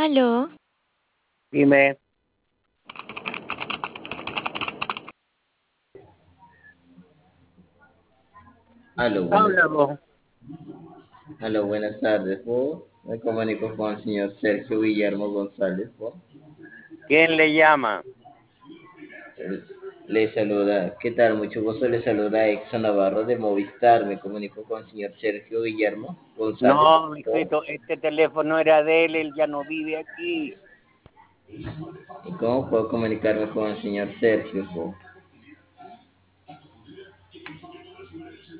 Aló, Dime, Aló, buenas, háblalo. buenas tardes, me comunico con el señor Sergio Guillermo González, ¿Quién le llama? Le saluda, ¿qué tal? Mucho gusto, le saluda Exxon Navarro de Movistar, me comunico con el señor Sergio Guillermo González, No, mijito, este teléfono era de él ya no vive aquí. ¿y cómo puedo comunicarme con el señor Sergio,